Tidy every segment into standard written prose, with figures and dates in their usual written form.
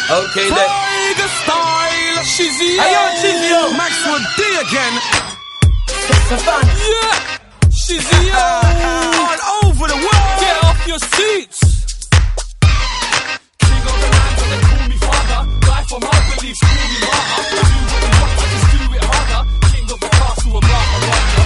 Okay then. Tiger style, Shizzy. Hey yo, Shizzy. Maxwell D again. Yeah, Shizzy. All over the world. Get off your seats. King of the land, so they call me father. Guy from my beliefs, call me Maha. Do what you want, I just do it harder. King of the castle, a Maharaja.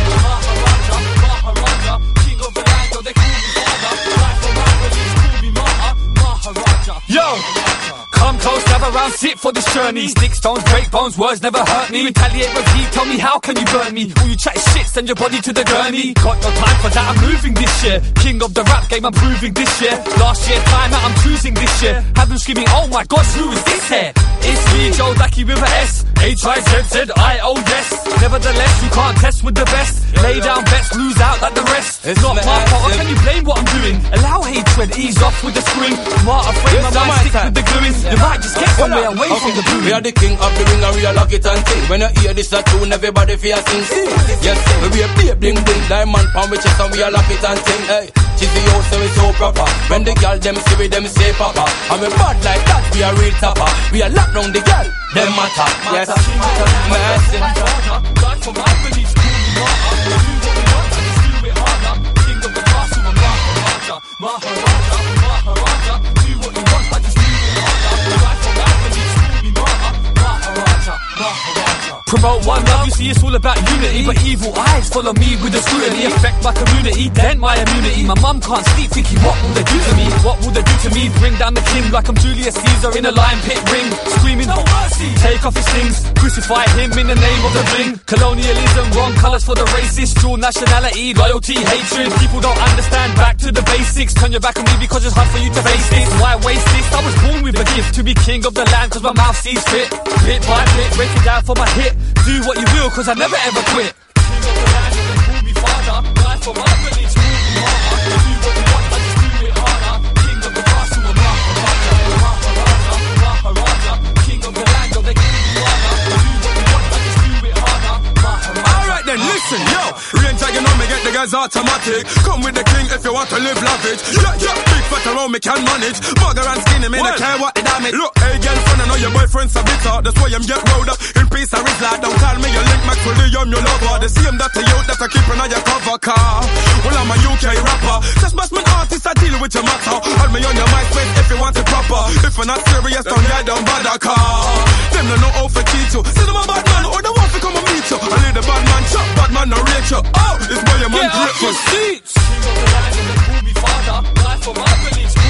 Maharaja. King of the land, so they call me father. Guy from my beliefs, call me Maha. Maharaja. Yo! Come close, gather round, sit for this journey. Stick stones, break bones, words never hurt me. Retaliate, repeat, tell me how can you burn me? All you chat is shit, send your body to the gurney. Got no time for that, I'm moving this year. King of the rap game, I'm proving this year. Last year, time out, I'm choosing this year. Have them screaming, oh my gosh, who is this here? It's me, Joe Ducky with a S. H-I-Z-Z-I-O-S. Nevertheless, you can't test with the best. Lay down bets, lose out like the rest. It's not my fault, how can you blame what I'm doing? Allow hatred, ease off with the screwing. Smart, afraid my mind sticks with the gluing. You might just get somewhere away from the blue. We are the king of the ring and we are lock it and sing. When you hear this a tune, everybody feel sing. Yes, we are play bling bling. Diamond pound with chest and we are lock it and sing. Hey, Chizzy out so it's so proper. When the girl them see we them say papa. And we bad like that, we are real topper. We are locked round the girl, them matter. Yes, mercy. God for my beliefs, cool me Maha. Do what you want, I just do it harder. King of the castle, a Maharaja. Maharaja. Do what you want, I just do it harder. God for my beliefs, cool me Maha. Maharaja. Promote one love, you see it's all about unity. But evil eyes follow me with the scrutiny. Affect my community, dent my immunity. My mum can't sleep thinking what will they do to me? What will they do to me? Bring down the king like I'm Julius Caesar in a lion pit ring. Screaming no mercy, take off his things. Crucify him in the name of the bling. Colonialism, wrong colours for the racist. Dual nationality, loyalty, hatred. People don't understand, back to the basics. Turn your back on me because it's hard for you to face this. Why waste this? I was born with a gift to be king of the land cause my mouth sees fit. Bit by bit, break it down for my hit. Do what you will, cause I never ever quit. King of the land, so they call me father. Guy for my beliefs, call me Maha. Do what you want, I just do it harder. King of the castle, a Maharaja. King of the land, so they call me father. Do what you want, I just do it harder. Maharaja. Alright then, listen, yo. Range, you know me get the guys automatic. Come with the king if you want to live lavish. Yeah, big fat around me can manage. Bugger and skinny, me don't care what the damage. Look, hey girlfriend, I know your boyfriend's a bitter. That's why I'm get rolled up in peace and reside. Don't call me your link, Maxwell D, I'm your lover. The same that the youth that I keep on your cover car. Well, I'm a UK rapper. Just bust me artist, I deal with your matter. Hold me on your MySpace if you want it proper. If you're not serious, don't get down by the car. Them don't know how to cheat you. Say them a bad man, or they want to come and meet you. I lead the bad man chop, bad man no rate you. Oh, it's why your man grateful. King of the land, so they call me father. Guy for my beliefs,